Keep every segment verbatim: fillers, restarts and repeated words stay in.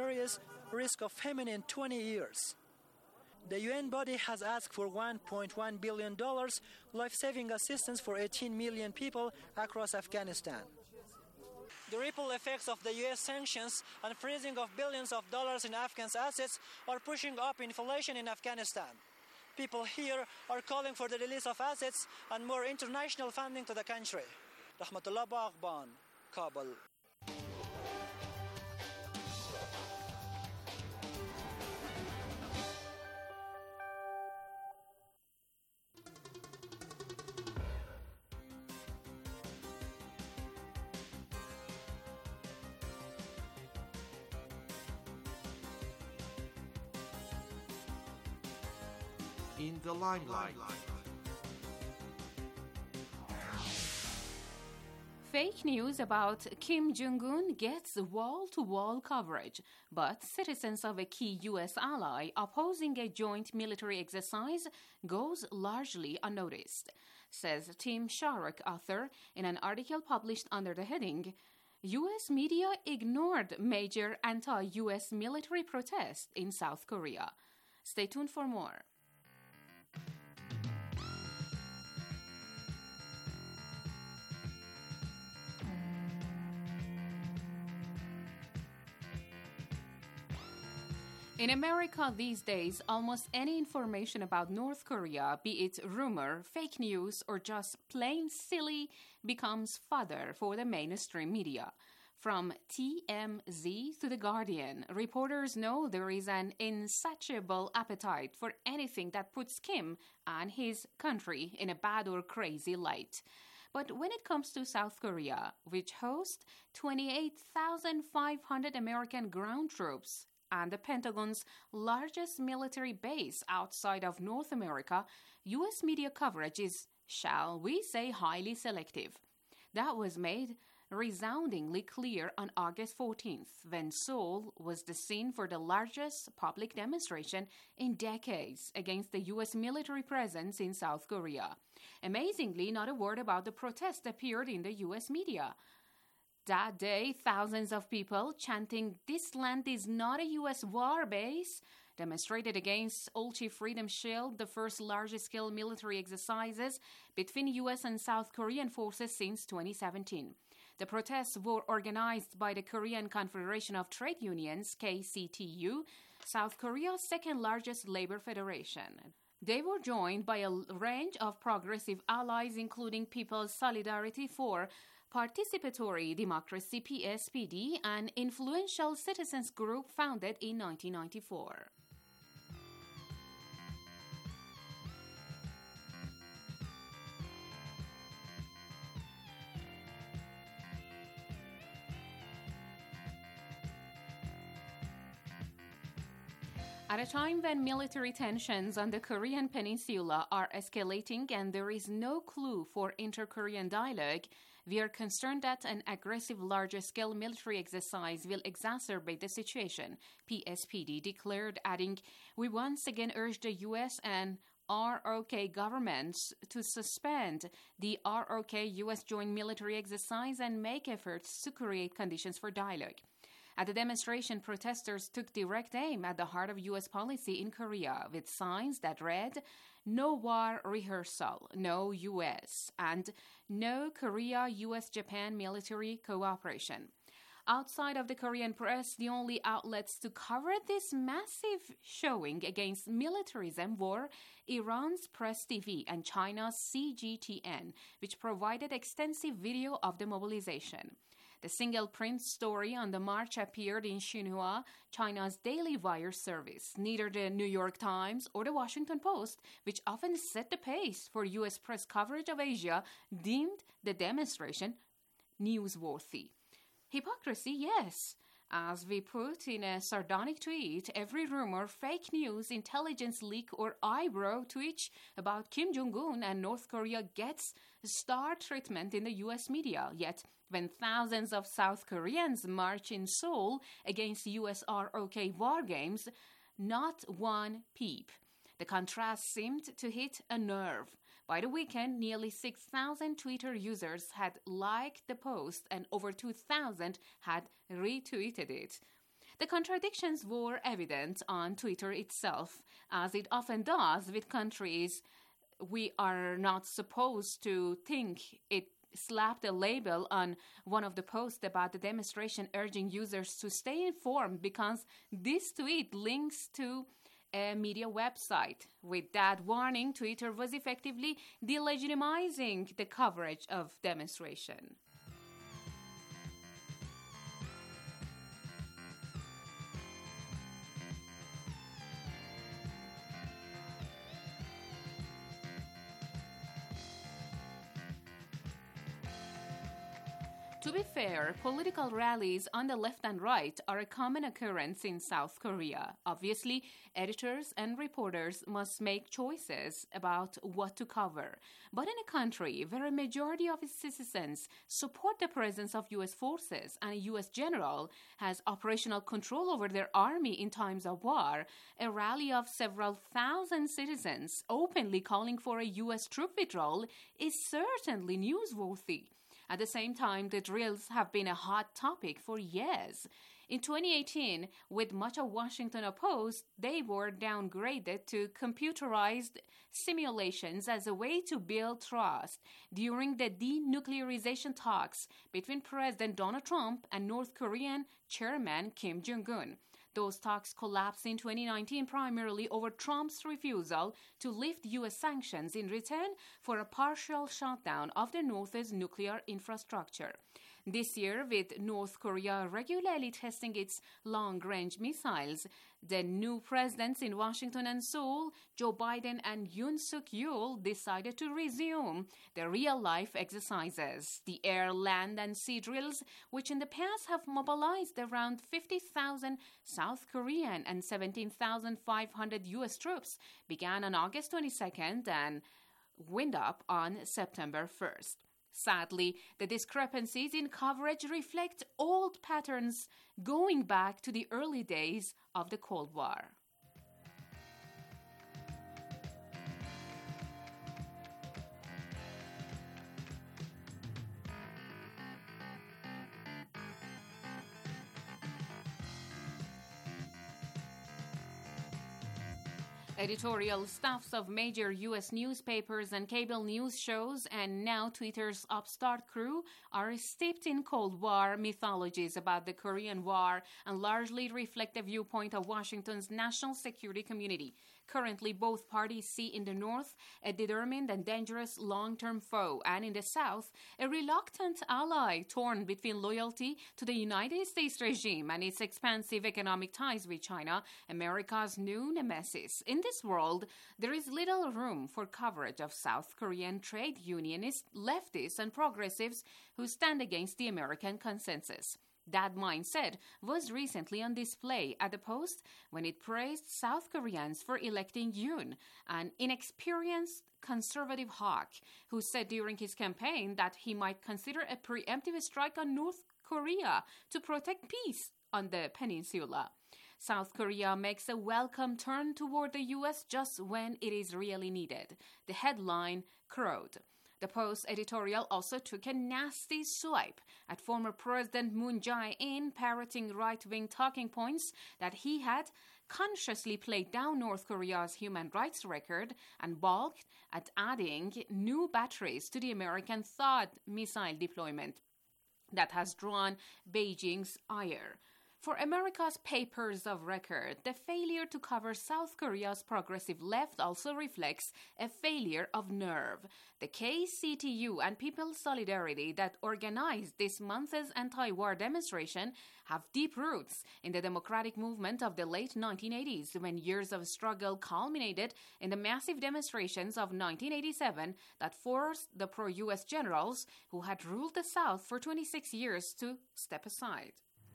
serious risk of famine in twenty years. The U N body has asked for one point one billion dollars life-saving assistance for eighteen million people across Afghanistan. The ripple effects of the U S sanctions and freezing of billions of dollars in Afghan assets are pushing up inflation in Afghanistan. People here are calling for the release of assets and more international funding to the country. Rahmatullah Baghban, Kabul. In the limelight. Fake news about Kim Jong-un gets wall-to-wall coverage, but citizens of a key U S ally opposing a joint military exercise goes largely unnoticed, says Tim Sharrock, author, in an article published under the heading, U S media ignored major anti-U S military protests in South Korea. Stay tuned for more. In America these days, almost any information about North Korea, be it rumor, fake news, or just plain silly, becomes fodder for the mainstream media. From T M Z to The Guardian, reporters know there is an insatiable appetite for anything that puts Kim and his country in a bad or crazy light. But when it comes to South Korea, which hosts twenty-eight thousand five hundred American ground troops, and the Pentagon's largest military base outside of North America, U S media coverage is, shall we say, highly selective. That was made resoundingly clear on August fourteenth, when Seoul was the scene for the largest public demonstration in decades against the U S military presence in South Korea. Amazingly, not a word about the protest appeared in the U S media. That day, thousands of people chanting, "This land is not a U S war base," demonstrated against Ulchi Freedom Shield, the first large-scale military exercises between U S and South Korean forces since twenty seventeen. The protests were organized by the Korean Confederation of Trade Unions, K C T U, South Korea's second-largest labor federation. They were joined by a range of progressive allies, including People's Solidarity for Participatory Democracy, P S P D, an influential citizens group founded in nineteen ninety-four. At a time when military tensions on the Korean peninsula are escalating and there is no clue for inter-Korean dialogue, we are concerned that an aggressive larger-scale military exercise will exacerbate the situation, P S P D declared, adding, "We once again urge the U S and R O K governments to suspend the R O K-U S joint military exercise and make efforts to create conditions for dialogue." At the demonstration, protesters took direct aim at the heart of U S policy in Korea with signs that read, "No war rehearsal, no U S," and "No Korea-U S-Japan military cooperation." Outside of the Korean press, the only outlets to cover this massive showing against militarism were Iran's Press T V and China's C G T N, which provided extensive video of the mobilization. The single print story on the march appeared in Xinhua, China's daily wire service. Neither the New York Times or the Washington Post, which often set the pace for U S press coverage of Asia, deemed the demonstration newsworthy. Hypocrisy, yes. As we put in a sardonic tweet, every rumor, fake news, intelligence leak, or eyebrow twitch about Kim Jong-un and North Korea gets star treatment in the U S media. Yet, when thousands of South Koreans march in Seoul against U S R O K war games, not one peep. The contrast seemed to hit a nerve. By the weekend, nearly six thousand Twitter users had liked the post and over two thousand had retweeted it. The contradictions were evident on Twitter itself, as it often does with countries we are not supposed to think it slapped a label on one of the posts about the demonstration urging users to stay informed because this tweet links to a media website. With that warning, Twitter was effectively delegitimizing the coverage of demonstration. To be fair, political rallies on the left and right are a common occurrence in South Korea. Obviously, editors and reporters must make choices about what to cover. But in a country where a majority of its citizens support the presence of U S forces and a U S general has operational control over their army in times of war, a rally of several thousand citizens openly calling for a U S troop withdrawal is certainly newsworthy. At the same time, the drills have been a hot topic for years. In twenty eighteen, with much of Washington opposed, they were downgraded to computerized simulations as a way to build trust during the denuclearization talks between President Donald Trump and North Korean Chairman Kim Jong-un. Those talks collapsed in twenty nineteen primarily over Trump's refusal to lift U S sanctions in return for a partial shutdown of the North's nuclear infrastructure. This year, with North Korea regularly testing its long-range missiles, the new presidents in Washington and Seoul, Joe Biden and Yoon Suk-yeol, decided to resume the real-life exercises, the air, land, and sea drills, which in the past have mobilized around fifty thousand South Korean and seventeen thousand five hundred U S troops, began on August twenty-second and wind up on September first. Sadly, the discrepancies in coverage reflect old patterns going back to the early days of the Cold War. Editorial staffs of major U S newspapers and cable news shows, and now Twitter's upstart crew, are steeped in Cold War mythologies about the Korean War and largely reflect the viewpoint of Washington's national security community. Currently, both parties see in the North a determined and dangerous long-term foe, and in the South, a reluctant ally torn between loyalty to the United States regime and its expansive economic ties with China, America's new nemesis. In this world, there is little room for coverage of South Korean trade unionists, leftists, and progressives who stand against the American consensus. That mindset was recently on display at the Post when it praised South Koreans for electing Yoon, an inexperienced conservative hawk who said during his campaign that he might consider a preemptive strike on North Korea to protect peace on the peninsula. South Korea makes a welcome turn toward the U S just when it is really needed. The headline crowed. The Post editorial also took a nasty swipe at former President Moon Jae-in, parroting right-wing talking points that he had consciously played down North Korea's human rights record and balked at adding new batteries to the American THAAD missile deployment that has drawn Beijing's ire. For America's papers of record, the failure to cover South Korea's progressive left also reflects a failure of nerve. The K C T U and People's Solidarity that organized this month's anti-war demonstration have deep roots in the democratic movement of the late nineteen eighties, when years of struggle culminated in the massive demonstrations of nineteen eighty-seven that forced the pro-U S generals who had ruled the South for twenty-six years to step aside.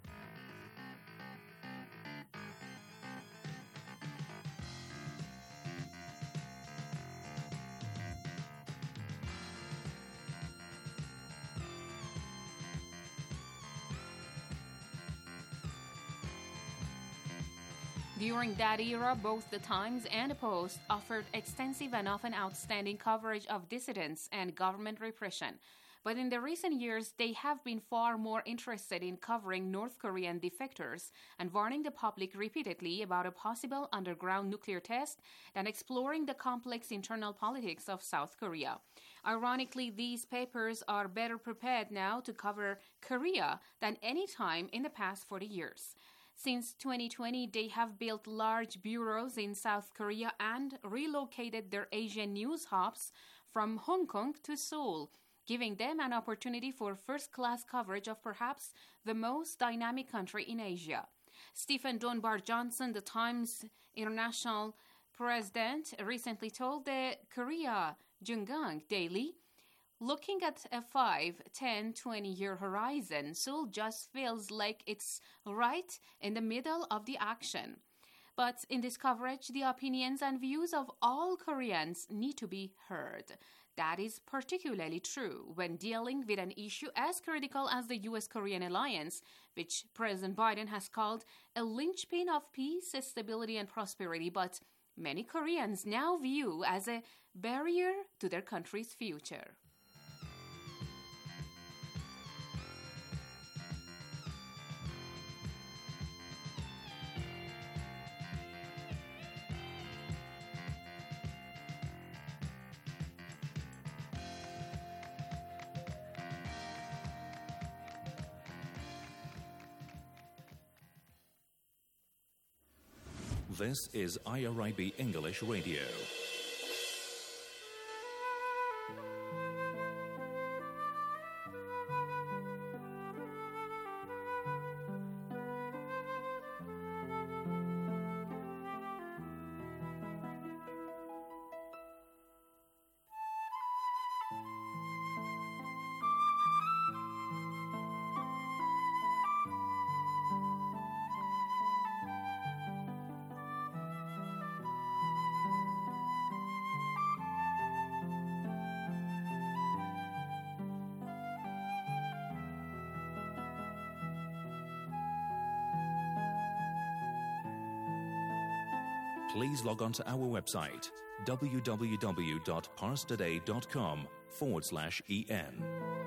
During that era, both the Times and the Post offered extensive and often outstanding coverage of dissidents and government repression. But in the recent years, they have been far more interested in covering North Korean defectors and warning the public repeatedly about a possible underground nuclear test than exploring the complex internal politics of South Korea. Ironically, these papers are better prepared now to cover Korea than any time in the past forty years. Since twenty twenty, they have built large bureaus in South Korea and relocated their Asian news hubs from Hong Kong to Seoul, giving them an opportunity for first-class coverage of perhaps the most dynamic country in Asia. Stephen Dunbar Johnson, the Times International president, recently told the Korea Jungang Daily, "Looking at a five, ten, twenty-year horizon, Seoul just feels like it's right in the middle of the action. But in this coverage, the opinions and views of all Koreans need to be heard. That is particularly true when dealing with an issue as critical as the U S-Korean alliance, which President Biden has called a linchpin of peace, stability, and prosperity, but many Koreans now view as a barrier to their country's future." This is I R I B English Radio. Please log on to our website, www.parstoday.com forward slash en.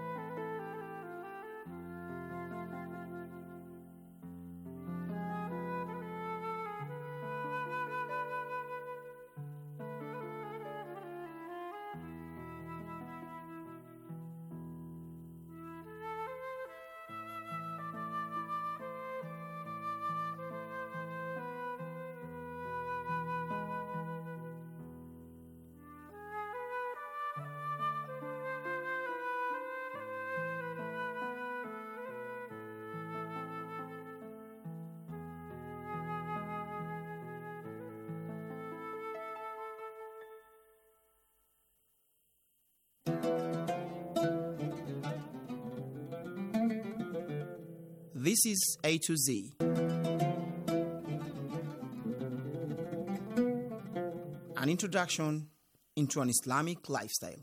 This is A to Z. An introduction into an Islamic lifestyle.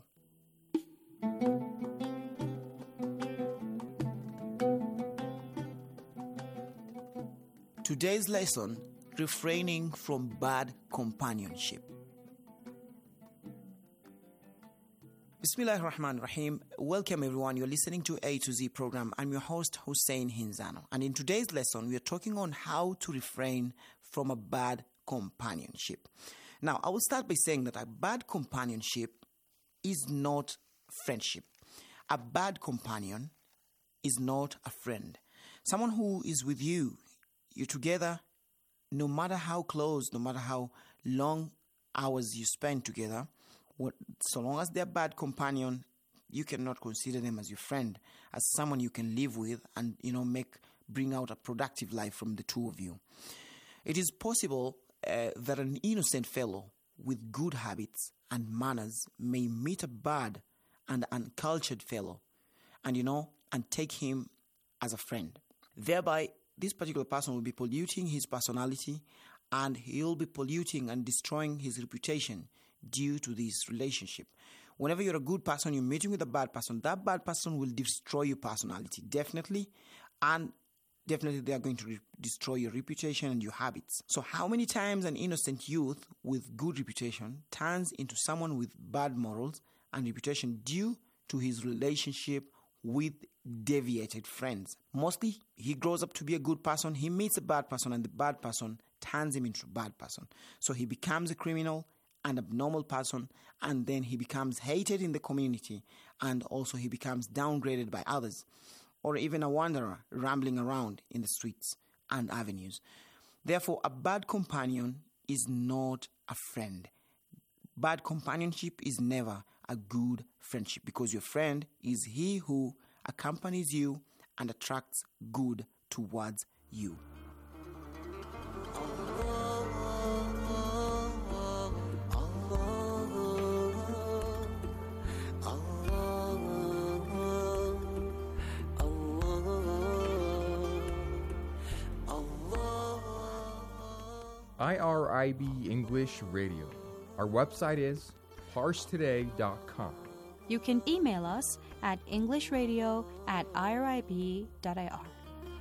Today's lesson, refraining from bad companionship. Bismillahir Rahmanir Rahim. Welcome everyone. You're listening to A to Z program. I'm your host Hussein Hinzano. And in today's lesson, we are talking on how to refrain from a bad companionship. Now, I will start by saying that a bad companionship is not friendship. A bad companion is not a friend. Someone who is with you, you're together, no matter how close, no matter how long hours you spend together, what, so long as they're a bad companion, you cannot consider them as your friend, as someone you can live with and, you know, make bring out a productive life from the two of you. It is possible uh, that an innocent fellow with good habits and manners may meet a bad and uncultured fellow and, you know, and take him as a friend. Thereby, this particular person will be polluting his personality and he'll be polluting and destroying his reputation due to this relationship. Whenever you're a good person, you're meeting with a bad person, that bad person will destroy your personality, definitely, and definitely they are going to re- destroy your reputation and your habits. So how many times an innocent youth with good reputation turns into someone with bad morals and reputation due to his relationship with deviated friends. Mostly, he grows up to be a good person, he meets a bad person, and the bad person turns him into a bad person. So he becomes a criminal, an abnormal person, and then he becomes hated in the community, and also he becomes downgraded by others, or even a wanderer rambling around in the streets and avenues. Therefore, a bad companion is not a friend. Bad companionship is never a good friendship, because your friend is he who accompanies you and attracts good towards you. I R I B English Radio. Our website is parse today dot com. You can email us at englishradio at irib dot I R.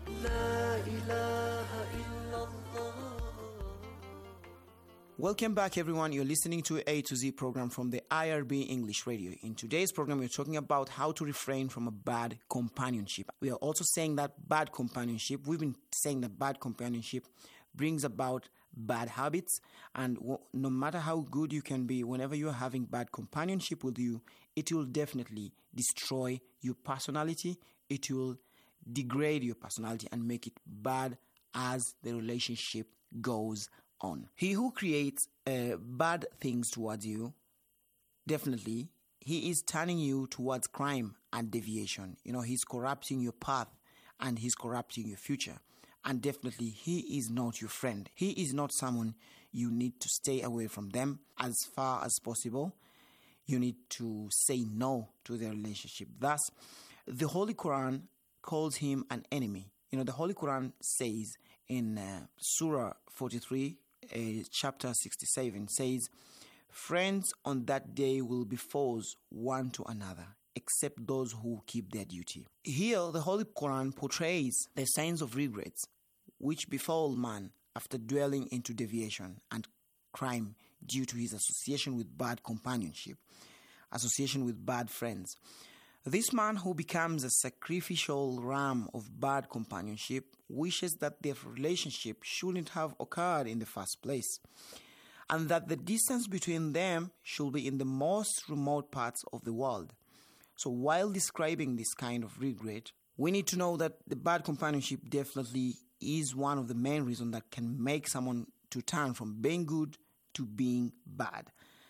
Welcome back, everyone. You're listening to A to Z program from the I R B English Radio. In today's program, we're talking about how to refrain from a bad companionship. We are also saying that bad companionship, we've been saying that bad companionship brings about bad habits, and w- no matter how good you can be, whenever you're having bad companionship with you, it will definitely destroy your personality. It will degrade your personality and make it bad as the relationship goes on. He who creates uh, bad things towards you, definitely, he is turning you towards crime and deviation. You know, he's corrupting your path and he's corrupting your future. And definitely, he is not your friend. He is not someone you need to stay away from them as far as possible. You need to say no to their relationship. Thus, the Holy Quran calls him an enemy. You know, the Holy Quran says in uh, Surah forty-three, uh, chapter sixty-seven, says, "Friends on that day will be foes one to another, except those who keep their duty." Here, the Holy Quran portrays the signs of regrets which befall man after dwelling into deviation and crime due to his association with bad companionship, association with bad friends. This man who becomes a sacrificial ram of bad companionship wishes that their relationship shouldn't have occurred in the first place, and that the distance between them should be in the most remote parts of the world. So while describing this kind of regret, we need to know that the bad companionship definitely is one of the main reasons that can make someone to turn from being good to being bad.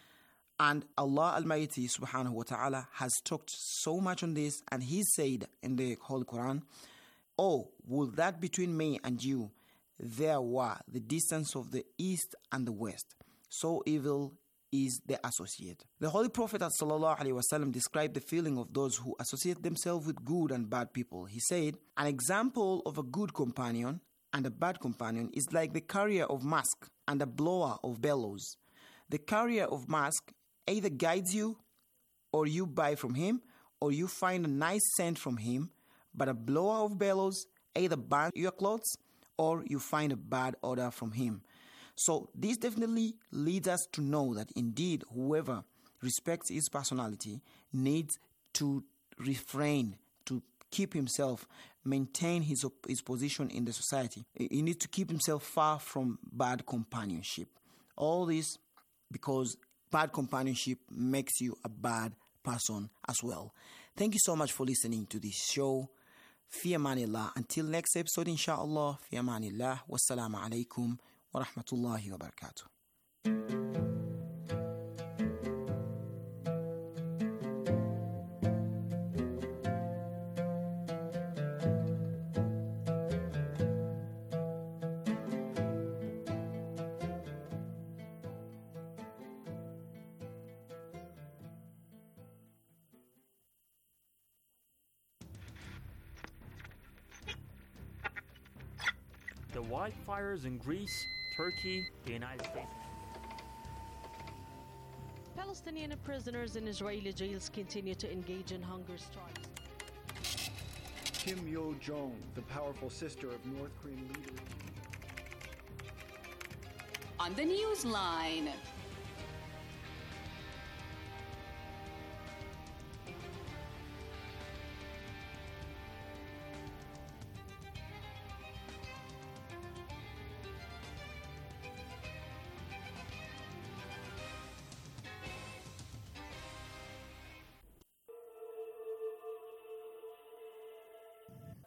And Allah Almighty subhanahu wa ta'ala has talked so much on this, and He said in the Holy Quran, "Oh, would that between me and you there were the distance of the east and the west, so evil is the associate." The Holy Prophet sallallahu alaihi wasallam described the feeling of those who associate themselves with good and bad people. He said, "An example of a good companion and a bad companion is like the carrier of musk and a blower of bellows. The carrier of musk either guides you, or you buy from him, or you find a nice scent from him, but a blower of bellows either burns your clothes, or you find a bad odor from him." So this definitely leads us to know that indeed whoever respects his personality needs to refrain, to keep himself, maintain his his position in the society. He needs to keep himself far from bad companionship. All this because bad companionship makes you a bad person as well. Thank you so much for listening to this show. Fi amanillah. Until next episode, inshallah. Fi amanillah. Wassalamu alaikum wa rahmatullahi wa barakatuh. The wildfires in Greece, Turkey, the United States. Palestinian prisoners in Israeli jails continue to engage in hunger strikes. Kim Yo-jong, the powerful sister of North Korean leader. On the Newsline.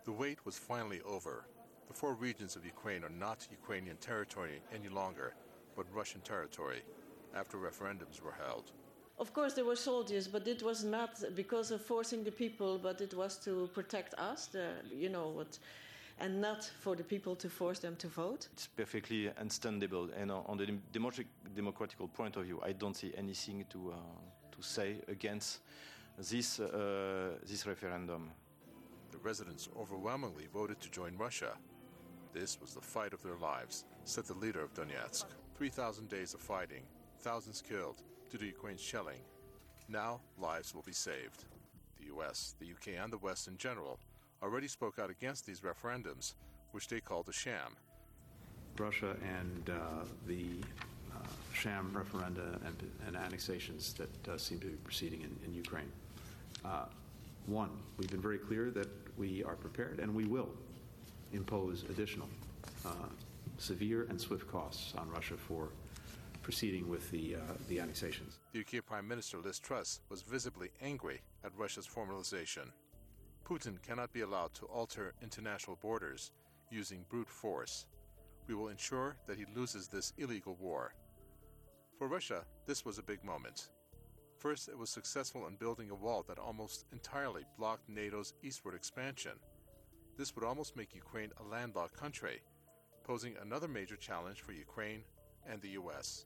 The wait was finally over. The four regions of Ukraine are not Ukrainian territory any longer, but Russian territory, after referendums were held. Of course, there were soldiers, but it was not because of forcing the people, but it was to protect us, the, you know, what, and not for the people to force them to vote. It's perfectly understandable, and on the democratic, democratical point of view, I don't see anything to uh, to say against this uh, this referendum. The residents overwhelmingly voted to join Russia. This was the fight of their lives, said the leader of Donetsk. three thousand days of fighting, thousands killed due to Ukraine's shelling. Now, lives will be saved. The U S, the U K, and the West in general already spoke out against these referendums, which they called a sham. Russia and uh, the uh, sham referenda and, and annexations that uh, seem to be proceeding in, in Ukraine. Uh, one, we've been very clear that we are prepared and we will impose additional uh, severe and swift costs on Russia for proceeding with the uh, the annexations. The U K Prime Minister Liz Truss was visibly angry at Russia's formalization. Putin cannot be allowed to alter international borders using brute force. We will ensure that he loses this illegal war. For Russia, this was a big moment. First, it was successful in building a wall that almost entirely blocked NATO's eastward expansion. This would almost make Ukraine a landlocked country, posing another major challenge for Ukraine and the U S.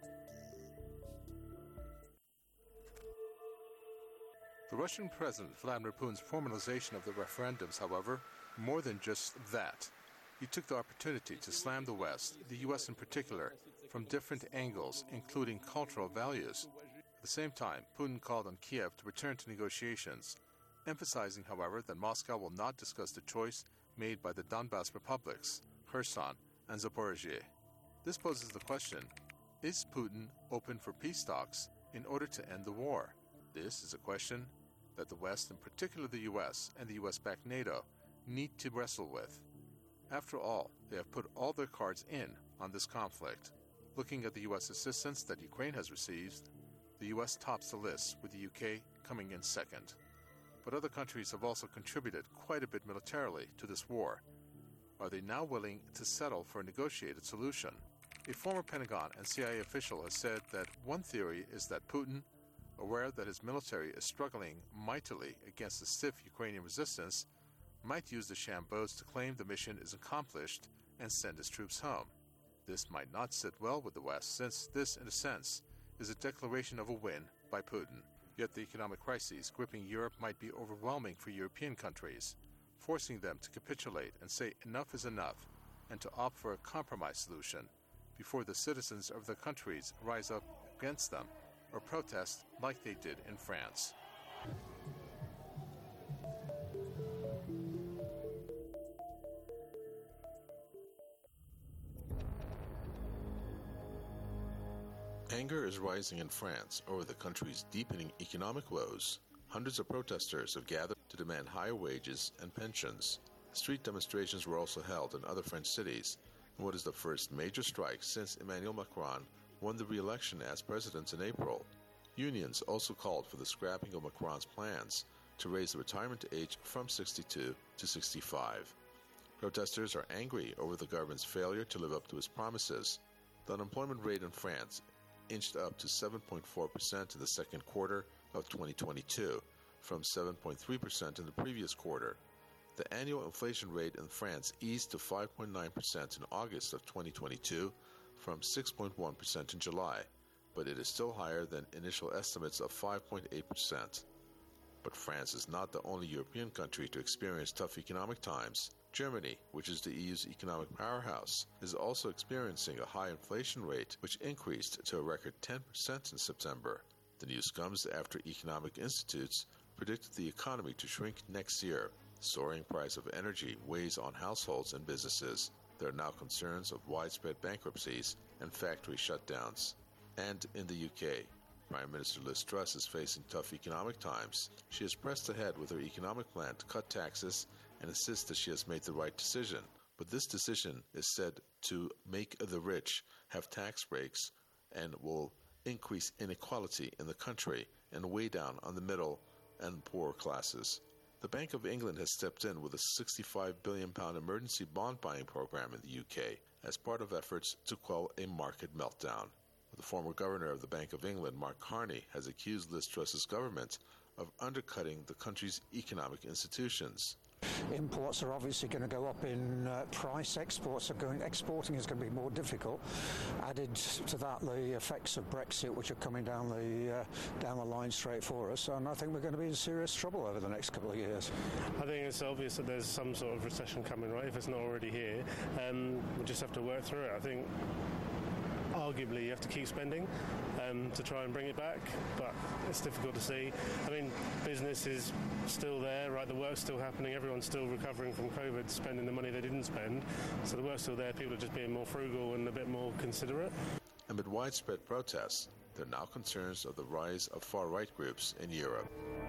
The Russian President Vladimir Putin's formalization of the referendums, however, more than just that. He took the opportunity to slam the West, the U S in particular, from different angles, including cultural values. At the same time, Putin called on Kiev to return to negotiations, emphasizing, however, that Moscow will not discuss the choice made by the Donbas republics, Kherson and Zaporizhzhia. This poses the question, is Putin open for peace talks in order to end the war? This is a question that the West, in particular the U S and the U S-backed NATO, need to wrestle with. After all, they have put all their cards in on this conflict. Looking at the U S assistance that Ukraine has received, the U S tops the list, with the U K coming in second. But other countries have also contributed quite a bit militarily to this war. Are they now willing to settle for a negotiated solution? A former Pentagon and C I A official has said that one theory is that Putin, aware that his military is struggling mightily against the stiff Ukrainian resistance, might use the sham boats to claim the mission is accomplished and send his troops home. This might not sit well with the West, since this, in a sense, is a declaration of a win by Putin. Yet the economic crises gripping Europe might be overwhelming for European countries, forcing them to capitulate and say enough is enough, and to opt for a compromise solution before the citizens of their countries rise up against them or protest like they did in France. Anger is rising in France over the country's deepening economic woes. Hundreds of protesters have gathered to demand higher wages and pensions. Street demonstrations were also held in other French cities, in what is the first major strike since Emmanuel Macron won the re-election as president in April. Unions also called for the scrapping of Macron's plans to raise the retirement age from sixty-two to sixty-five. Protesters are angry over the government's failure to live up to its promises. The unemployment rate in France inched up to seven point four percent in the second quarter of twenty twenty-two, from seven point three percent in the previous quarter. The annual inflation rate in France eased to five point nine percent in August of twenty twenty-two, from six point one percent in July, but it is still higher than initial estimates of five point eight percent. But France is not the only European country to experience tough economic times. Germany, which is the E U's economic powerhouse, is also experiencing a high inflation rate, which increased to a record ten percent in September. The news comes after economic institutes predicted the economy to shrink next year. Soaring price of energy weighs on households and businesses. There are now concerns of widespread bankruptcies and factory shutdowns. And in the U K, Prime Minister Liz Truss is facing tough economic times. She has pressed ahead with her economic plan to cut taxes and insists that she has made the right decision. But this decision is said to make the rich have tax breaks and will increase inequality in the country and weigh down on the middle and poor classes. The Bank of England has stepped in with a sixty-five billion pounds emergency bond buying program in the U K as part of efforts to quell a market meltdown. The former governor of the Bank of England, Mark Carney, has accused Liz Truss's government of undercutting the country's economic institutions. Imports are obviously going to go up in uh, price. Exports are going. Exporting is going to be more difficult. Added to that, the effects of Brexit, which are coming down the uh, down the line straight for us, and I think we're going to be in serious trouble over the next couple of years. I think it's obvious that there's some sort of recession coming, right? If it's not already here, um, we'll just have to work through it. I think. Arguably, you have to keep spending um, to try and bring it back, but it's difficult to see. I mean, business is still there, right? The work's still happening. Everyone's still recovering from COVID, spending the money they didn't spend. So the work's still there. People are just being more frugal and a bit more considerate. Amid widespread protests, there are now concerns of the rise of far-right groups in Europe.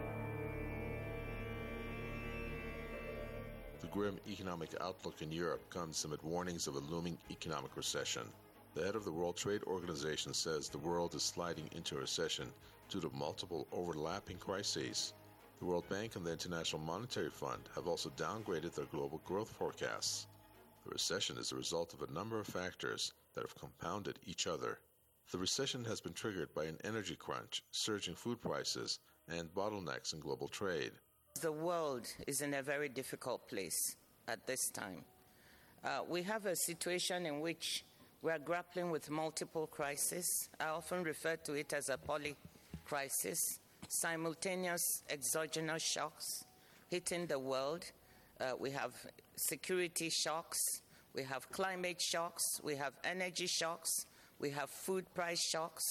The grim economic outlook in Europe comes amid warnings of a looming economic recession. The head of the World Trade Organization says the world is sliding into a recession due to multiple overlapping crises. The World Bank and the International Monetary Fund have also downgraded their global growth forecasts. The recession is a result of a number of factors that have compounded each other. The recession has been triggered by an energy crunch, surging food prices, and bottlenecks in global trade. The world is in a very difficult place at this time. Uh, we have a situation in which we are grappling with multiple crises. I often refer to it as a poly-crisis, simultaneous exogenous shocks hitting the world. Uh, we have security shocks, we have climate shocks, we have energy shocks, we have food price shocks,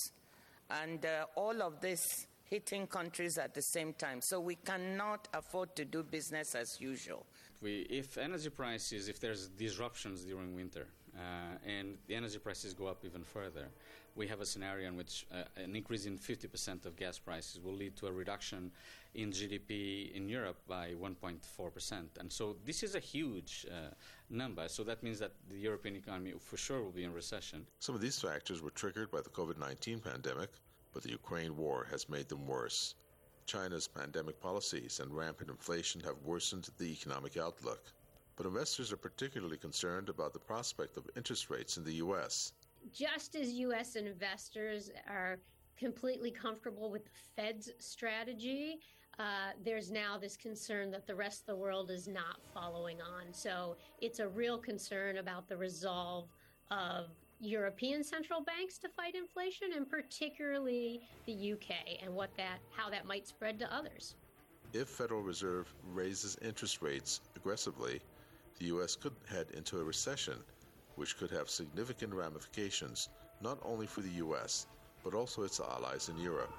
and uh, all of this hitting countries at the same time. So we cannot afford to do business as usual. We, if energy prices, if there's disruptions during winter, Uh, and the energy prices go up even further, we have a scenario in which uh, an increase in fifty percent of gas prices will lead to a reduction in G D P in Europe by one point four percent. And so this is a huge uh, number. So that means that the European economy for sure will be in recession. Some of these factors were triggered by the COVID nineteen pandemic, but the Ukraine war has made them worse. China's pandemic policies and rampant inflation have worsened the economic outlook. But investors are particularly concerned about the prospect of interest rates in the U S. Just as U S investors are completely comfortable with the Fed's strategy, uh, there's now this concern that the rest of the world is not following on. So it's a real concern about the resolve of European central banks to fight inflation, and particularly the U K, and what that, how that might spread to others. If Federal Reserve raises interest rates aggressively, the U S could head into a recession, which could have significant ramifications not only for the U S, but also its allies in Europe.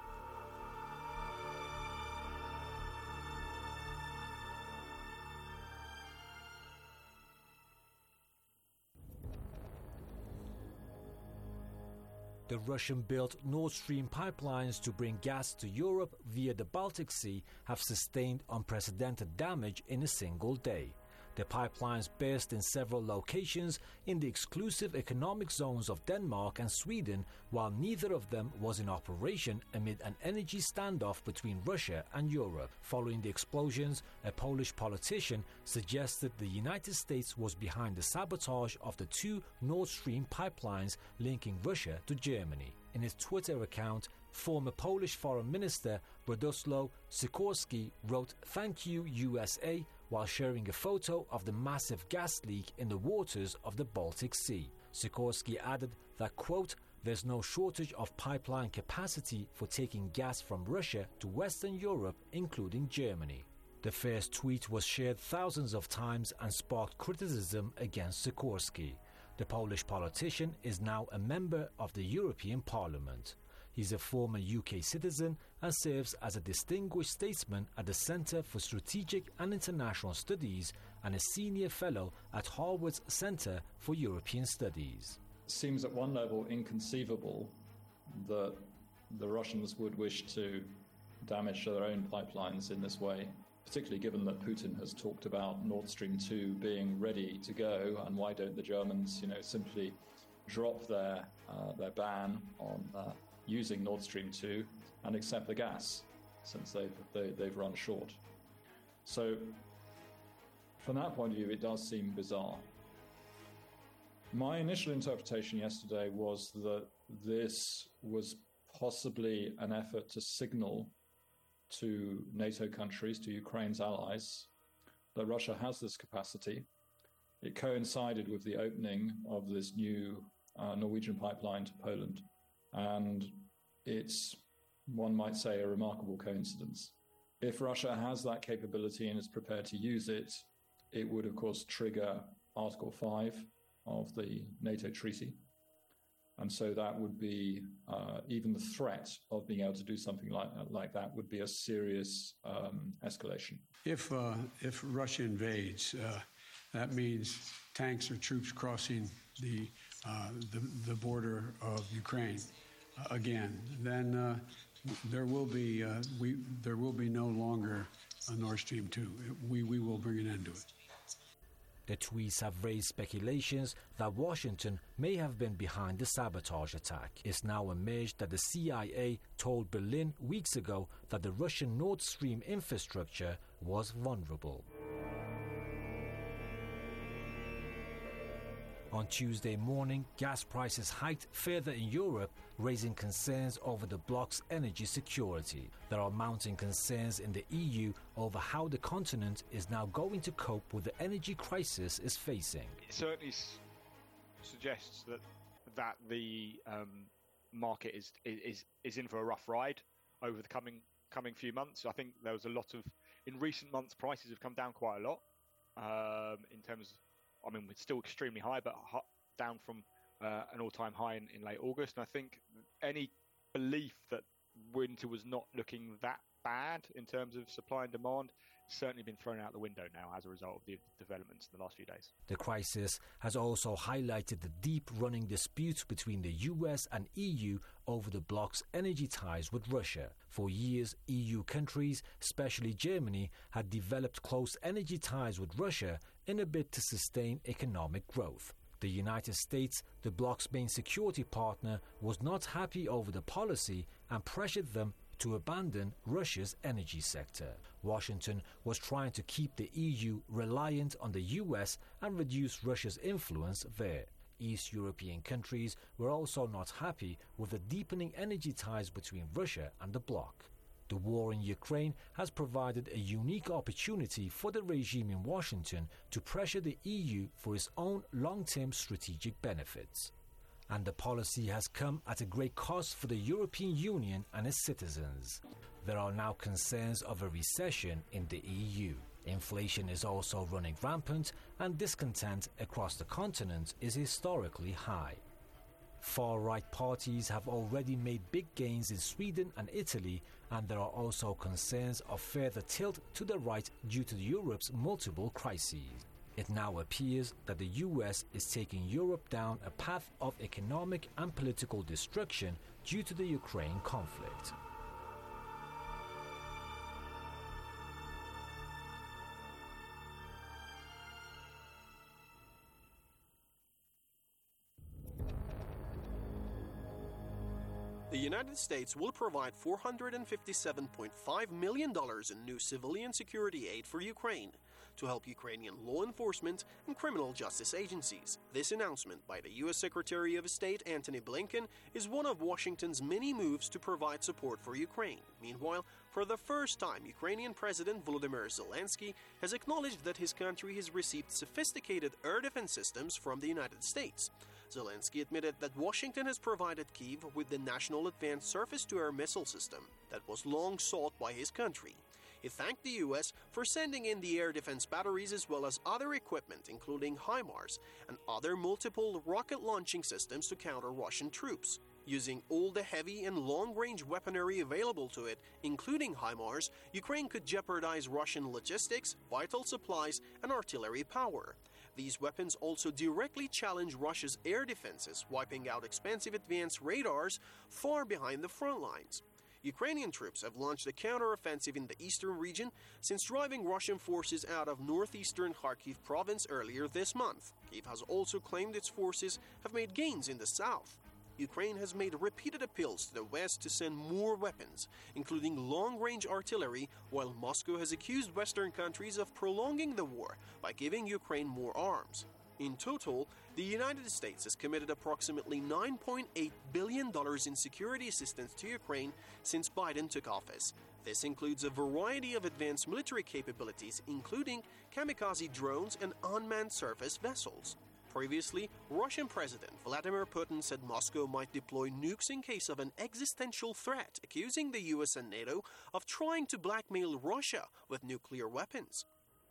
The Russian-built Nord Stream pipelines to bring gas to Europe via the Baltic Sea have sustained unprecedented damage in a single day. The pipelines burst in several locations in the exclusive economic zones of Denmark and Sweden, while neither of them was in operation amid an energy standoff between Russia and Europe. Following the explosions, a Polish politician suggested the United States was behind the sabotage of the two Nord Stream pipelines linking Russia to Germany. In his Twitter account, former Polish Foreign Minister Radosław Sikorski wrote, "Thank you, U S A," while sharing a photo of the massive gas leak in the waters of the Baltic Sea. Sikorski added that, quote, "There's no shortage of pipeline capacity for taking gas from Russia to Western Europe, including Germany." The first tweet was shared thousands of times and sparked criticism against Sikorski. The Polish politician is now a member of the European Parliament. He's a former U K citizen and serves as a distinguished statesman at the Centre for Strategic and International Studies and a senior fellow at Harvard's Centre for European Studies. It seems at one level inconceivable that the Russians would wish to damage their own pipelines in this way, particularly given that Putin has talked about Nord Stream two being ready to go, and why don't the Germans, you know, simply drop their uh, their ban on uh, using Nord Stream two and accept the gas, since they've, they, they've run short. So, from that point of view, it does seem bizarre. My initial interpretation yesterday was that this was possibly an effort to signal to NATO countries, to Ukraine's allies, that Russia has this capacity. It coincided with the opening of this new uh, Norwegian pipeline to Poland, and it's, one might say, a remarkable coincidence. If Russia has that capability and is prepared to use it, it would, of course, trigger Article five of the NATO treaty. And so that would be, uh, even the threat of being able to do something like, like that would be a serious um, escalation. If, uh, if Russia invades, uh, that means tanks or troops crossing the, uh, the, the border of Ukraine uh, again. Then uh, there will be uh, we there will be no longer a Nord Stream two. We we will bring an end to it. The tweets have raised speculations that Washington may have been behind the sabotage attack. It's now emerged that the C I A told Berlin weeks ago that the Russian Nord Stream infrastructure was vulnerable. On Tuesday morning, gas prices hiked further in Europe, raising concerns over the bloc's energy security. There are mounting concerns in the E U over how the continent is now going to cope with the energy crisis it's facing. It certainly s- suggests that that the um, market is, is is in for a rough ride over the coming coming few months. I think there was a lot of, in recent months, prices have come down quite a lot um, in terms of, I mean, it's still extremely high, but down from uh, an all-time high in, in late August. And I think any belief that winter was not looking that bad in terms of supply and demand has certainly been thrown out the window now as a result of the developments in the last few days. The crisis has also highlighted the deep-running disputes between the U S and E U over the bloc's energy ties with Russia. For years, E U countries, especially Germany, had developed close energy ties with Russia in a bid to sustain economic growth. The United States, the bloc's main security partner, was not happy over the policy and pressured them to abandon Russia's energy sector. Washington was trying to keep the E U reliant on the U S and reduce Russia's influence there. East European countries were also not happy with the deepening energy ties between Russia and the bloc. The war in Ukraine has provided a unique opportunity for the regime in Washington to pressure the E U for its own long-term strategic benefits. And the policy has come at a great cost for the European Union and its citizens. There are now concerns of a recession in the E U. Inflation is also running rampant, and discontent across the continent is historically high. Far-right parties have already made big gains in Sweden and Italy, and there are also concerns of further tilt to the right due to Europe's multiple crises. It now appears that the U S is taking Europe down a path of economic and political destruction due to the Ukraine conflict. The United States will provide four hundred fifty-seven point five million dollars in new civilian security aid for Ukraine to help Ukrainian law enforcement and criminal justice agencies. This announcement by the U S Secretary of State Antony Blinken is one of Washington's many moves to provide support for Ukraine. Meanwhile, for the first time, Ukrainian President Volodymyr Zelensky has acknowledged that his country has received sophisticated air defense systems from the United States. Zelensky admitted that Washington has provided Kyiv with the National Advanced Surface-to-Air Missile System that was long sought by his country. He thanked the U S for sending in the air defense batteries as well as other equipment, including HIMARS and other multiple rocket launching systems to counter Russian troops. Using all the heavy and long-range weaponry available to it, including HIMARS, Ukraine could jeopardize Russian logistics, vital supplies, and artillery power. These weapons also directly challenge Russia's air defenses, wiping out expensive advanced radars far behind the front lines. Ukrainian troops have launched a counteroffensive in the eastern region since driving Russian forces out of northeastern Kharkiv province earlier this month. Kyiv has also claimed its forces have made gains in the south. Ukraine has made repeated appeals to the West to send more weapons, including long-range artillery, while Moscow has accused Western countries of prolonging the war by giving Ukraine more arms. In total, the United States has committed approximately nine point eight billion dollars in security assistance to Ukraine since Biden took office. This includes a variety of advanced military capabilities, including kamikaze drones and unmanned surface vessels. Previously, Russian President Vladimir Putin said Moscow might deploy nukes in case of an existential threat, accusing the U S and NATO of trying to blackmail Russia with nuclear weapons.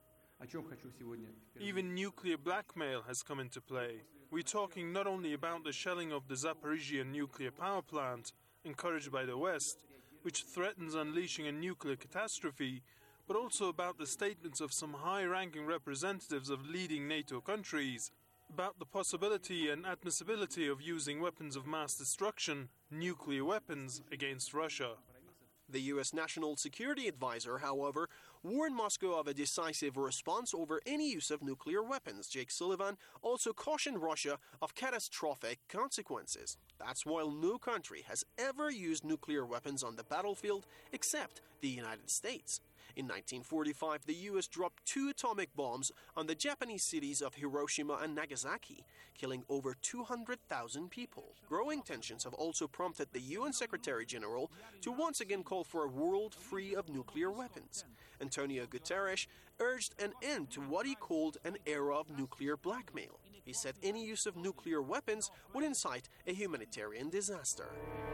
Even nuclear blackmail has come into play. We're talking not only about the shelling of the Zaporizhia nuclear power plant, encouraged by the West, which threatens unleashing a nuclear catastrophe, but also about the statements of some high-ranking representatives of leading NATO countries about the possibility and admissibility of using weapons of mass destruction, nuclear weapons, against Russia. The U S National Security Advisor, however, warned Moscow of a decisive response over any use of nuclear weapons. Jake Sullivan also cautioned Russia of catastrophic consequences. That's while no country has ever used nuclear weapons on the battlefield except the United States. In nineteen forty-five, the U S dropped two atomic bombs on the Japanese cities of Hiroshima and Nagasaki, killing over two hundred thousand people. Growing tensions have also prompted the U N Secretary General to once again call for a world free of nuclear weapons. Antonio Guterres urged an end to what he called an era of nuclear blackmail. He said any use of nuclear weapons would incite a humanitarian disaster.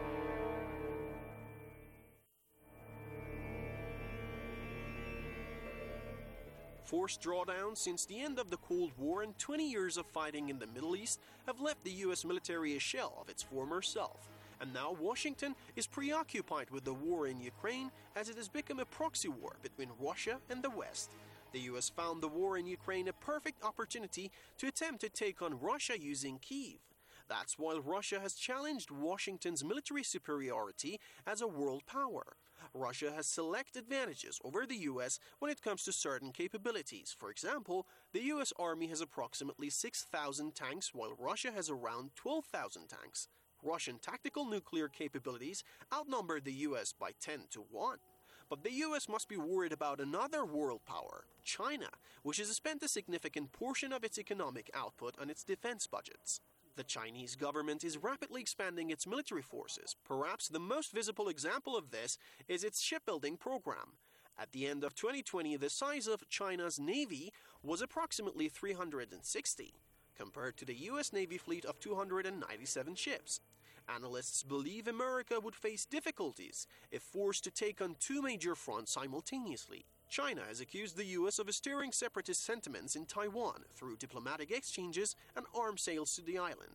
Forced drawdowns since the end of the Cold War and twenty years of fighting in the Middle East have left the U S military a shell of its former self. And now Washington is preoccupied with the war in Ukraine as it has become a proxy war between Russia and the West. The U S found the war in Ukraine a perfect opportunity to attempt to take on Russia using Kyiv. That's while Russia has challenged Washington's military superiority as a world power. Russia has select advantages over the U S when it comes to certain capabilities. For example, the U S Army has approximately six thousand tanks, while Russia has around twelve thousand tanks. Russian tactical nuclear capabilities outnumber the U S by ten to one. But the U S must be worried about another world power, China, which has spent a significant portion of its economic output on its defense budgets. The Chinese government is rapidly expanding its military forces. Perhaps the most visible example of this is its shipbuilding program. At the end of twenty twenty, the size of China's Navy was approximately three hundred sixty, compared to the U S Navy fleet of two hundred ninety-seven ships. Analysts believe America would face difficulties if forced to take on two major fronts simultaneously. China has accused the U S of stirring separatist sentiments in Taiwan through diplomatic exchanges and arms sales to the island.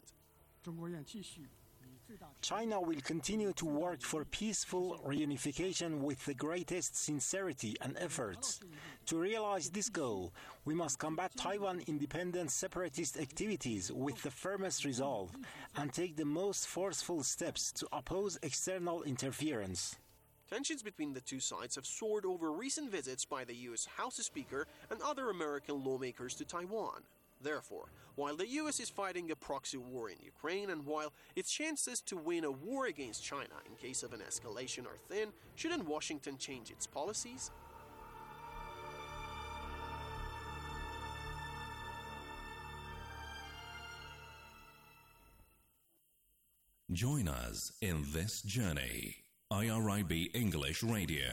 China will continue to work for peaceful reunification with the greatest sincerity and efforts. To realize this goal, we must combat Taiwan independent separatist activities with the firmest resolve and take the most forceful steps to oppose external interference. Tensions between the two sides have soared over recent visits by the U S House Speaker and other American lawmakers to Taiwan. Therefore, while the U S is fighting a proxy war in Ukraine and while its chances to win a war against China in case of an escalation are thin, shouldn't Washington change its policies? Join us in this journey. I R I B English Radio.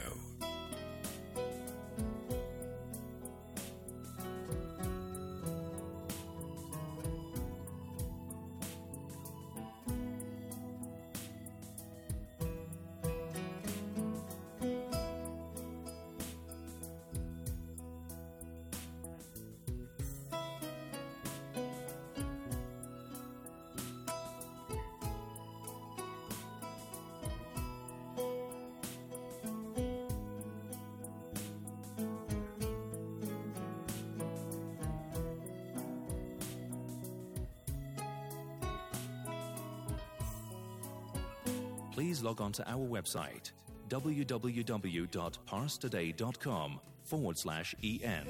Please log on to our website, www.parstoday.com forward slash EN.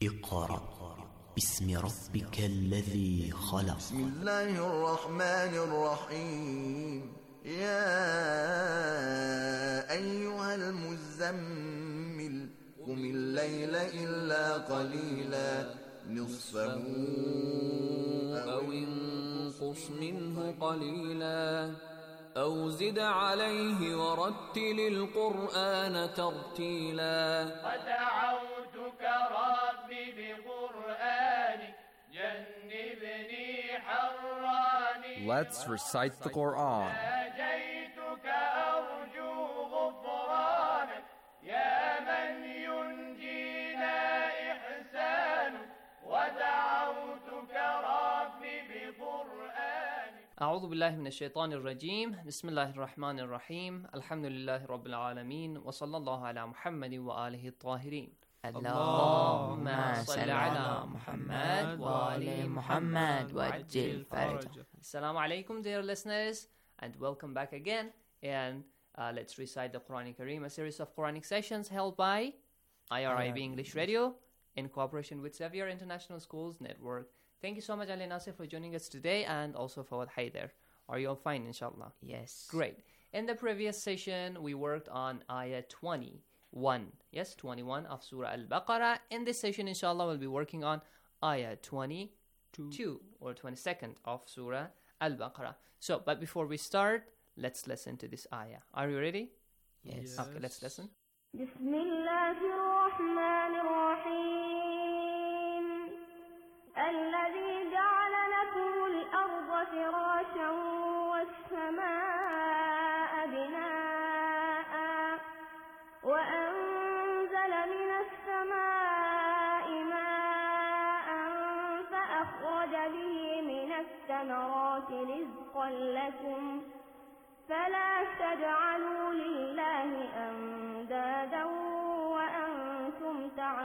اقرأ باسم ربك الذي خلق. بسم الله الرحمن الرحيم. يا أيها المزمل قم الليل إلا قليلا نصفه أو انقص منه قليلا أو زد عليه ورتل القرآن ترتيلا. ودعوتك ربي بقرآنك جنبني حراني. Let's recite the Quran. ناجيتك أرجو غفرانك يا من ينجينا إحسانك. ودعوتك ربي بقرآنك. أعوذ بالله من الشيطان الرجيم. بسم الله الرحمن الرحيم. الحمد لله رب العالمين وصلى الله على محمد وآله الطاهرين. اللهم صل على محمد وآل محمد وعجل فرجه. Assalamu alaikum, dear listeners, and welcome back again. And uh, let's recite the Quran Kareem, a series of Quranic sessions held by I R I B English Radio in cooperation with Xavier International Schools Network. Thank you so much, Ali Nasir, for joining us today, and also for Hi there. Are you all fine, inshallah? Yes. Great. In the previous session, we worked on Ayah twenty-one. Yes, twenty-one of Surah Al-Baqarah. In this session, inshallah, we'll be working on Ayah twenty-two or twenty-second of Surah Al-Baqarah. So, but before we start, let's listen to this ayah. Are you ready? Yes. Okay, let's listen. بسم الله الرحمن الرحيم. الذي جعل لكم الأرض فراشا والسماء بناء وأنزل من السماء ماء فأخرج به من الثمرات رزقا لكم فلا تجعلوا لله أندادا وأنتم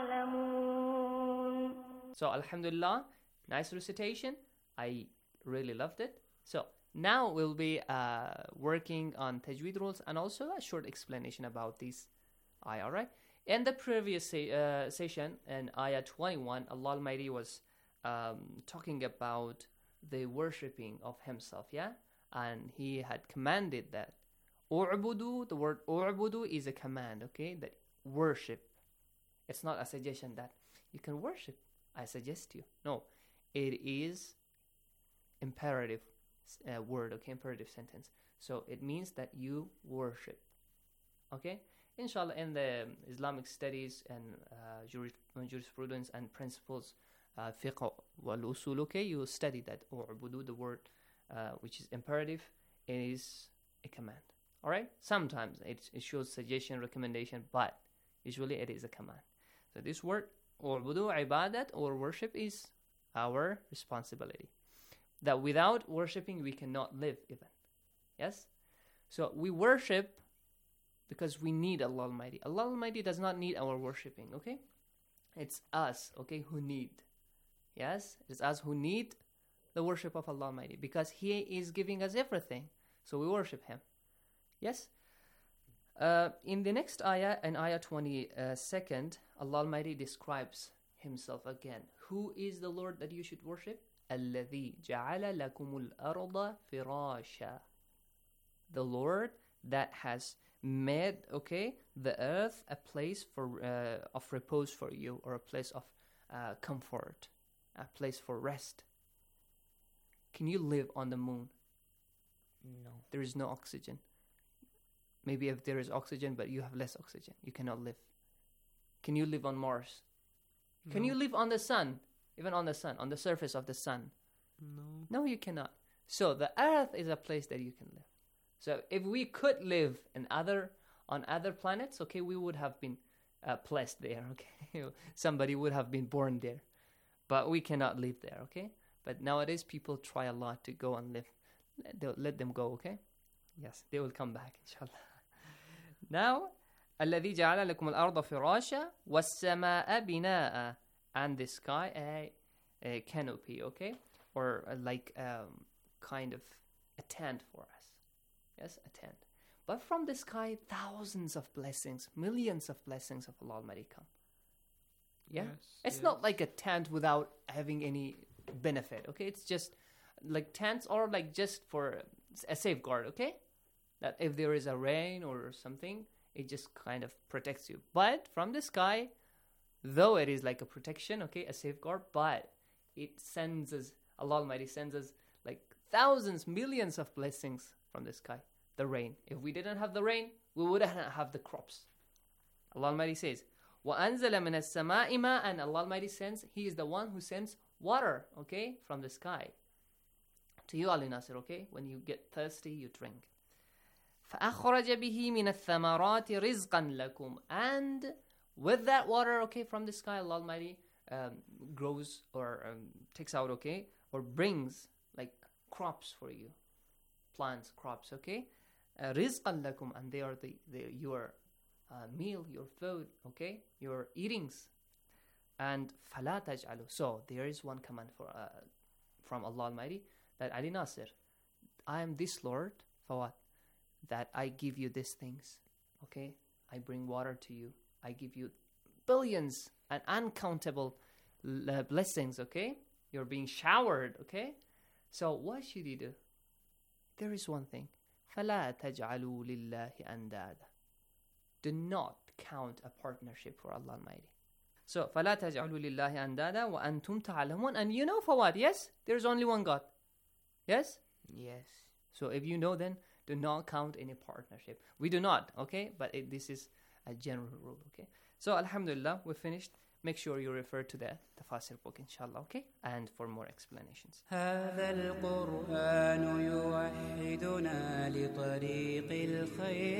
تعلمون. So, alhamdulillah, nice recitation. I really loved it. So, now we'll be uh, working on tajweed rules and also a short explanation about this ayah, alright? In the previous se- uh, session, in ayah twenty-one, Allah Almighty was um, talking about the worshipping of Himself, yeah? And He had commanded that. U'budu, the word u'budu is a command, okay? That worship. It's not a suggestion that you can worship. I suggest you. No, it is imperative uh, word, okay, imperative sentence. So it means that you worship, okay? Inshallah, in the Islamic studies and uh, juris- jurisprudence and principles, uh, fiqh wal usul, okay, you study that u'budu, the word uh, which is imperative, is a command. All right. Sometimes it, it shows suggestion, recommendation, but usually it is a command. So this word u'budu, ibadat, or worship, is our responsibility. That without worshipping we cannot live even. Yes? So we worship because we need Allah Almighty. Allah Almighty does not need our worshipping, okay? It's us, okay, who need. Yes? It's us who need the worship of Allah Almighty because He is giving us everything. So we worship Him. Yes? Uh, in the next ayah, in ayah twenty-second, Allah Almighty describes Himself again. Who is the Lord that you should worship? الَّذِي جَعَلَ لَكُمُ الْأَرْضَ فِرَاشًا. The Lord that has made, okay, the earth a place for uh, of repose for you, or a place of uh, comfort, a place for rest. Can you live on the moon? No. There is no oxygen. Maybe if there is oxygen, but you have less oxygen, you cannot live. Can you live on Mars? No. Can you live on the sun? Even on the sun, on the surface of the sun? No. No, you cannot. So the earth is a place that you can live. So if we could live in other on other planets, okay, we would have been uh, placed there, okay? Somebody would have been born there. But we cannot live there, okay? But nowadays people try a lot to go and live. Let, let them go, okay? Yes, they will come back, inshallah. Now, الذي جعل لكم الأرض فراشا والسماء بناء, and the sky a, a canopy, okay, or a, like um, kind of a tent for us. Yes, a tent. But from the sky, thousands of blessings, millions of blessings of Allah Almighty come. Yeah, Yes, it's yes. not like a tent without having any benefit. Okay, it's just like tents are like just for a safeguard. Okay, that if there is a rain or something, it just kind of protects you. But from the sky, though it is like a protection, okay, a safeguard, but it sends us, Allah Almighty sends us like thousands, millions of blessings from the sky. The rain. If we didn't have the rain, we wouldn't have the crops. Allah Almighty says, وَأَنزَلَ مِنَ السَّمَاءِ مَاءً, and Allah Almighty sends, He is the one who sends water, okay, from the sky. To you, Ali Nasir, okay? When you get thirsty, you drink. فَأَخْرَجَ بِهِ مِنَ الثَّمَرَاتِ رِزْقًا لَكُمْ, and with that water, okay, from the sky, Allah Almighty um, grows or um, takes out, okay, or brings like crops for you, plants, crops, okay, uh, رِزْقًا لَكُمْ, and they are the, the your uh, meal, your food, okay, your eatings. And فَلَا تَجْعَلُوا, so there is one command for uh, from Allah Almighty, that Ali Nasir, I am this Lord, for what? That I give you these things, okay? I bring water to you. I give you billions and uncountable uh, blessings, okay? You're being showered, okay? So what should you do? There is one thing. فَلَا تَجْعَلُوا لِلَّهِ أَنْدَادًا. Do not count a partnership for Allah Almighty. So, فَلَا تَجْعَلُوا لِلَّهِ أَنْدَادًا وَأَنْتُمْ تَعْلَمُونَ, and you know for what? Yes? There's only one God. Yes? Yes. So if you know, then do not count any partnership. We do not, okay? But it, this is a general rule, okay? So, alhamdulillah, we finished. Make sure you refer to the Tafasir book, inshallah, okay? And for more explanations. هذا القرآن يوحدنا لطريق الخير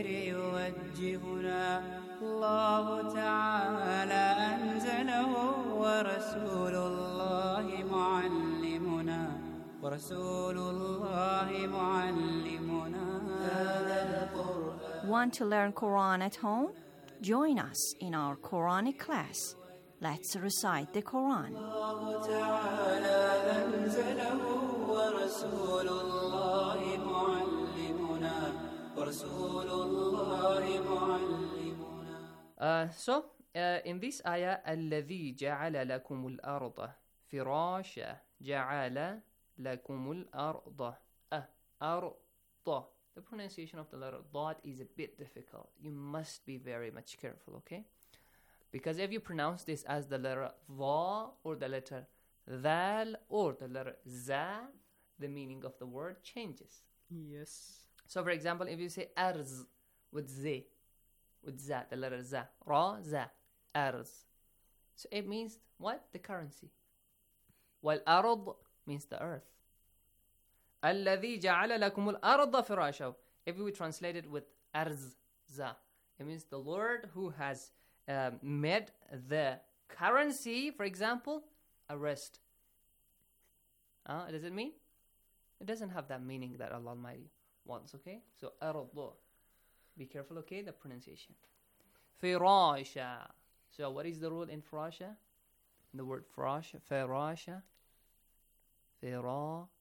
يوجهنا الله تعالى أنزله ورسول الله معلمنا ورسول الله معلمنا هذا القرآن. Want to learn Quran at home? Join us in our Quranic class. Let's recite the Quran. الله تعالى أنزله ورسول الله معلمنا ورسول الله معلمنا. Uh, so, uh, in this ayah, الذي جعل لكم الأرض فراشا جعل لكم الأرض uh, أرض. The pronunciation of the letter dot is a bit difficult. You must be very much careful, okay? Because if you pronounce this as the letter va or the letter dhal or the letter za, the meaning of the word changes. Yes. So, for example, if you say arz with z, with za, the letter za, ra, za, arz. So it means what? The currency. While arad means the earth. الذي جعل لكم الأرض فراشا. If we translate it with arz, za, it means the Lord who has um, made the currency, for example, a rest. Uh, does it mean? It doesn't have that meaning that Allah Almighty wants, okay? So, arad. Be careful, okay? The pronunciation. Firasha. So, what is the rule in firasha? The word firasha. Firasha. Firasha.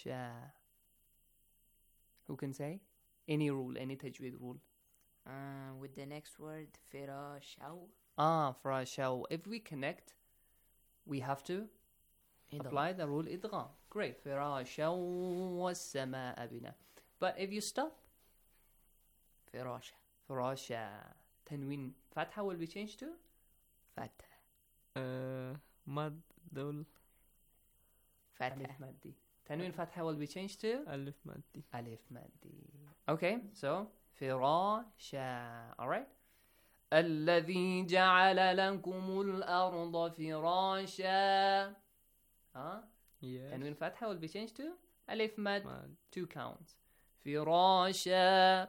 Who can say? Any rule, any tajweed rule. Uh, with the next word, firashaw. Ah, firashaw. If we connect, we have to Idgham. apply the rule idgham. Great. Firashaw was-samaa'a bina. But if you stop, firasha. Firasha. Tanween fatha will be changed to? Fatha. Uh, mad dul. Fatha. Alif maddi. Tanween fatha will be changed to? Alif maddi. Alif maddi. Okay, so فراشا. Alright. الذي جعل لكم الأرض فراشا. Huh? Yes. Tanween fatha will be changed to? Alif mad. Mad. Two counts. فراشا.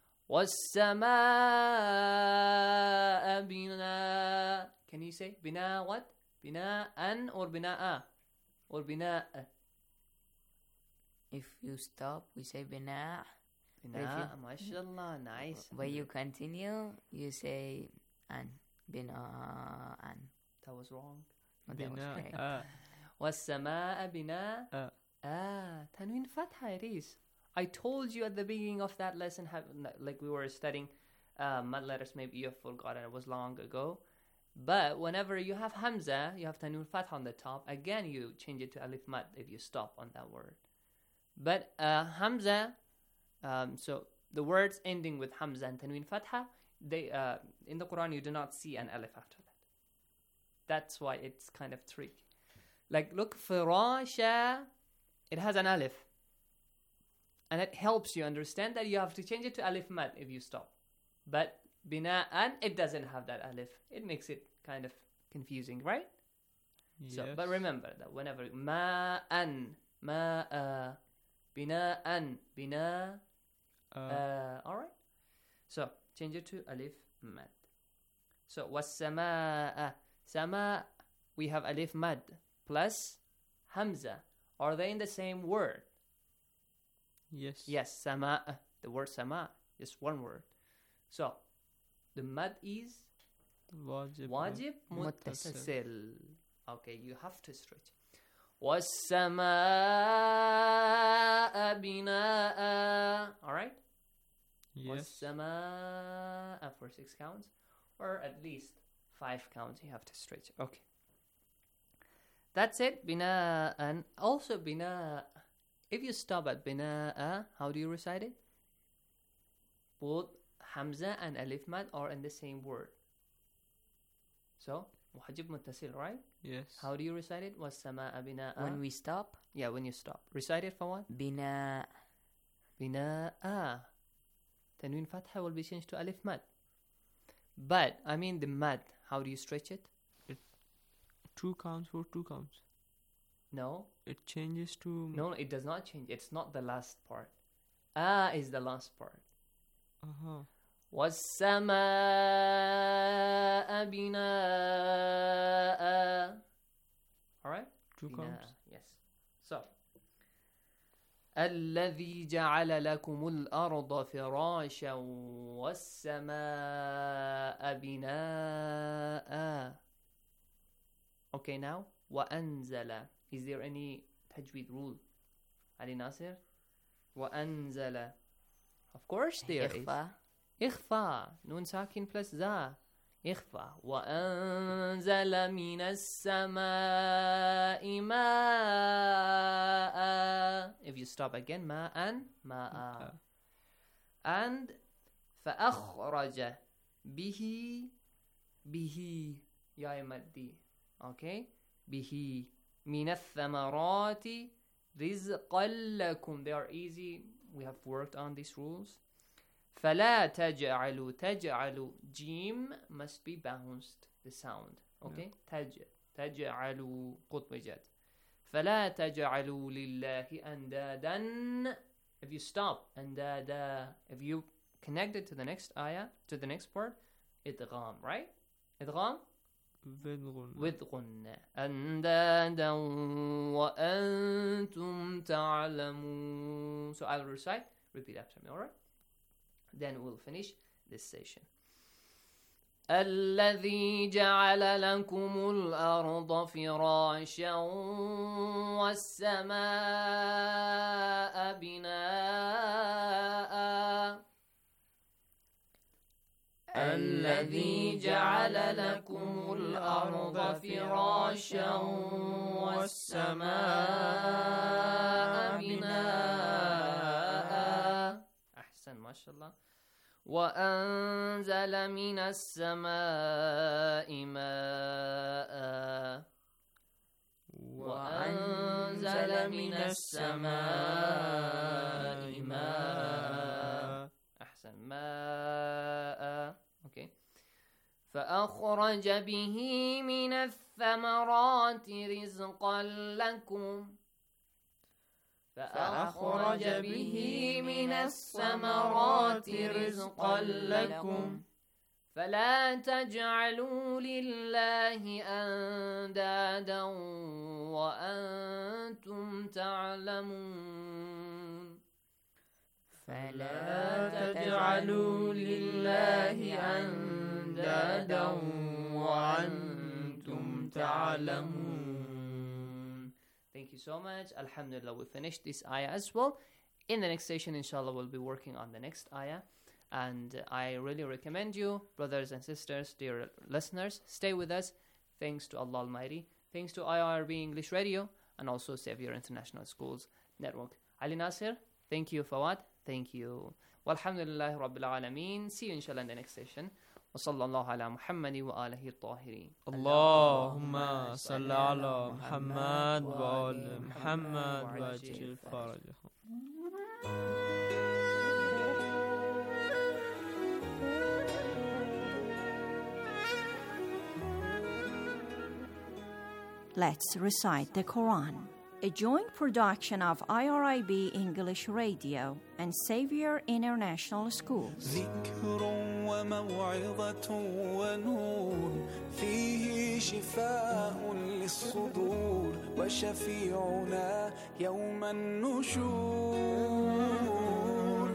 والسماء بناء. Can you say بناء what? بناء or بناء? Or بناء? If you stop, we say bina. Bina, mashallah, nice. When you continue, you say an. Bina an. That was wrong. Oh, that was correct. Uh. والسماء بناء. Uh. Ah, tanween fatha it is. I told you at the beginning of that lesson, have, like we were studying uh, mud letters, maybe you have forgotten, it was long ago. But whenever you have Hamza, you have Tanween Fatha on the top. Again, you change it to Alif Mad if you stop on that word. But uh, Hamza, um, so the words ending with Hamza and Tanween Fatha, they uh, in the Quran you do not see an Alif after that. That's why it's kind of tricky. Like look, Firasha, it has an Alif. And it helps you understand that you have to change it to Alif Mad if you stop. But Bina'an, it doesn't have that Alif. It makes it kind of confusing, right? Yes. So, but remember that whenever Ma'an, Ma'a, Bina'an, Bina, uh, uh, alright? So, change it to Alif Mad. So, was-sama'a, Sama, we have Alif Mad plus Hamza. Are they in the same word? Yes. Yes, Sama, the word Sama, just one word. So, the mad is Wajib, wajib muttasil. Okay, you have to stretch. وَالسَّمَاءَ بِنَاءً. Alright? Yes. وَالسَّمَاءَ for six counts. Or at least five counts you have to stretch. Okay. That's it. Bina'an. Also, bina. If you stop at bina'a, how do you recite it? Both Hamza and Alif Mad are in the same word. So, wajib muttasil, right? Yes. How do you recite it? Was-sama'a bina'a. When we stop? Yeah, when you stop. Recite it for one. Bina. Bina'a. Tanween Fatha will be changed to Alif Mad. But, I mean the Mad, how do you stretch it? It two counts for two counts. No. It changes to... No, it does not change. It's not the last part. Ah is the last part. Uh-huh. وَالسَّمَاءَ بِنَاءً. Alright? Two بِنَاءً. counts. Yes. So. الَّذِي جَعَلَ لَكُمُ الْأَرْضَ فِرَاشًا وَالسَّمَاءَ بِنَاءً. Okay, now. وَأَنزَلَ. Is there any tajweed rule? Ali Nasir? وَأَنزَلَ. Of course there is. إخفاء. إخفاء. Nun sakin plus za. إخفاء. وَأَنزَلَ مِنَ السَّمَاءِ مَاءً. If you stop again, ماءً ماءً. And فَأَخْرَجَ بِهِ بِهِ يا مدي. Okay? بِهِ مِنَ الثَّمَرَاتِ رِزْقًا لَكُمْ. They are easy. We have worked on these rules. فَلَا تَجْعَلُوا تَجْعَلُوا. Jim must be bounced, the sound. Okay? تَجْ تَجْعَلُوا قطب جد. فَلَا تَجْعَلُوا لِلَّهِ أَنْدَادًا. If you stop, أَنْدَادًا. If you connect it to the next ayah, to the next part, إدغام, right? إدغام? with غنة أندادا وأنتم تعلمون. So I'll recite, repeat after me, alright? Then we'll finish this session. الذي جعل لكم الأرض فراشا والسماء بناء. الذي جعل لكم الأرض فراشا والسماء بناء. أحسن ما شاء الله. وأنزل من السماء ماء. وأنزل من السماء ماء. أحسن ماء. Okay. فأخرج به من الثمرات رزقا لكم. فأخرج به من الثمرات رزقا لكم. فلا تجعلوا لله أندادا وأنتم تعلمون. فلا تجعلوا لله أندادا وأنتم تعلمون. Thank you so much. Alhamdulillah, we finished this ayah as well. In the next session, inshallah, we'll be working on the next ayah. And uh, I really recommend you, brothers and sisters, dear listeners, stay with us. Thanks to Allah Almighty. Thanks to I R B English Radio and also Xavier International Schools Network. Ali Nasir, thank you, Fawad. Thank you. Walhamdulillahi Rabbil Alameen. See you inshallah in the next session. وصلى الله على محمد وآله الطاهرين. اللهم صل على محمد وآل محمد وعجل فرجهم. Let's recite the Quran. A joint production of I R I B English Radio and Xavier International Schools. ذكر وموعظة ونور فيه شفاء للصدور وشفيعنا يوم النشور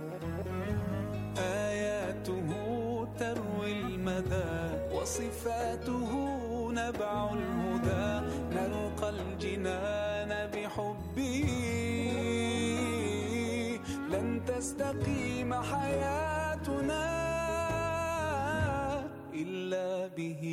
آياته تروي المدى وصفاته نبع الهدى نلقى الجنان بحبه لن تستقيم حياتنا إلا به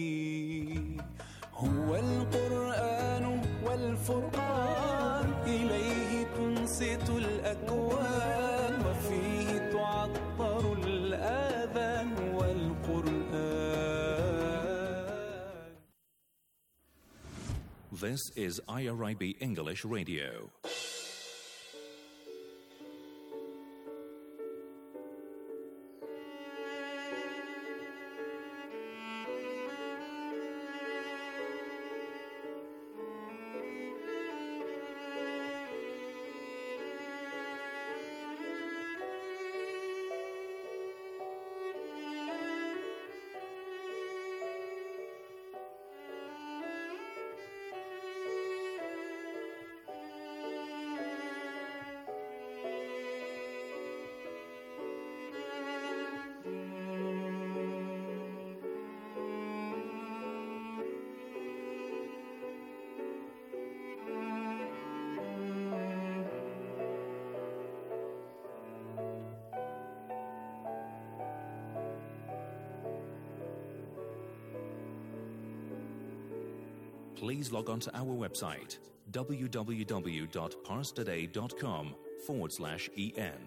هو القرآن والفرقان إليه تنصت الأكوان وفيه تعطر الآذان والقرآن. This is I R I B English Radio. Please log on to our website, www.parstoday.com forward slash en.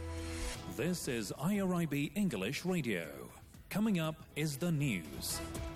This is I R I B English Radio. Coming up is the news.